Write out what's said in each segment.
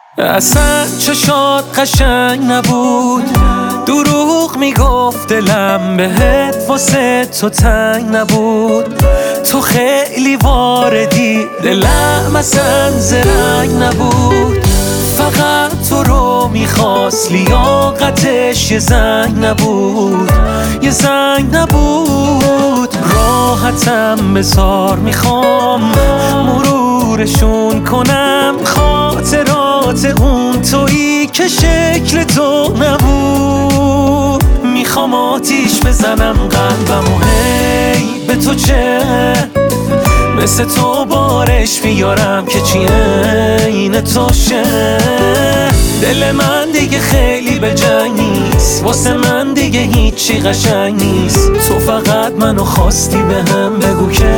اصلا چشات قشنگ نبود، دروغ میگفت دلم بهت واسه تو تنگ نبود. تو خیلی واردی، دلم اصلا زرنگ نبود. فقط تو رو میخواست، لیاقتش یه زنگ نبود، یه زنگ نبود. راحتم بذار، میخوام مرورشون کنم خاطرات اون تویی که شکل تو نبود. میخوام آتیش بزنم قلبم و هی به تو چه، مثل تو بارش بیارم که چی عین تو شه. دل من دیگه خیلی به جنگ نیست، واسه من دیگه هیچی قشنگ نیست. تو فقط منو خواستی به هم بگو که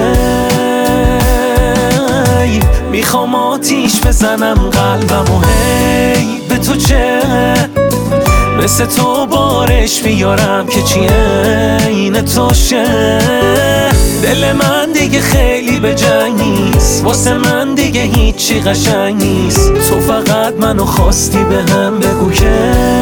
میخوام آتیش بزنم قلبم و هی به تو چه، مثل تو بارش بیارم که چی عین تو شه. دل من دیگه خیلی به جنگ نیست، واسه من دیگه هیچی قشنگ نیست. تو فقط منو خواستی به هم بگو که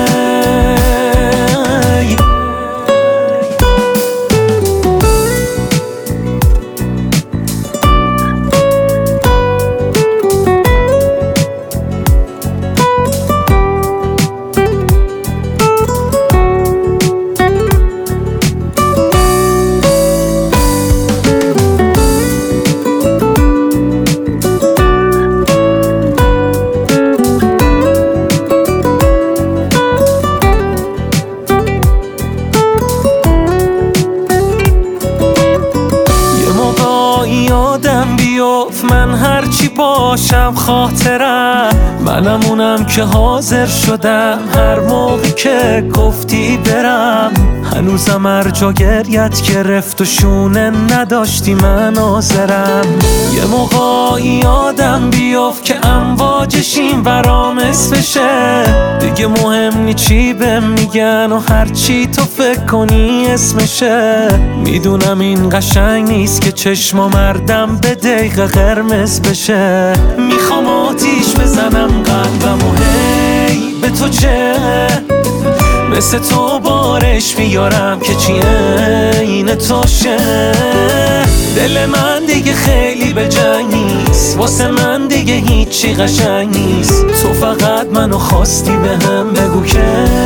یادم بیفت من هرچی باشم خاطرم، منم اونم که حاضر شدم هر موقع که گفتی برم. هنوزم هر جا گریت گرفت و شونه نداشتی من حاضرم. یه موقع یادم بیفت که امواجش این ورام اسمشه، دیگه مهم نی چی بهم میگن و هرچی تو فکر کنی اسمشه. میدونم این قشنگ نیست که چشما مردم به دقیقه قرمز بشه. میخوام آتیش بزنم قلبم و هی به تو چه، مثل تو بارش بیارم که چی عین تو شه. دل من دیگه خیلی به جنگ نیست، واسه من دیگه هیچی قشنگ نیست. تو فقط منو خواستی به هم بگو که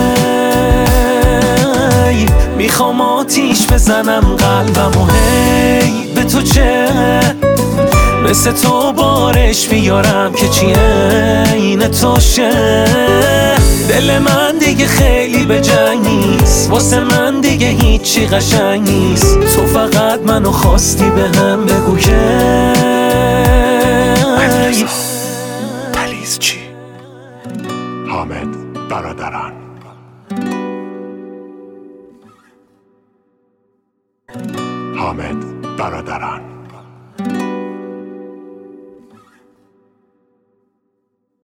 میخوام آتیش بزنم قلبم و هی به تو چه، مثل تو بارش بیارم که چی عین تو شه. دل من دیگه خیلی به جنگ نیست، واسه من دیگه هیچی قشنگ نیست. تو فقط منو خواستی به هم بگو که تلیزچی حامد برادران. حامد برادران.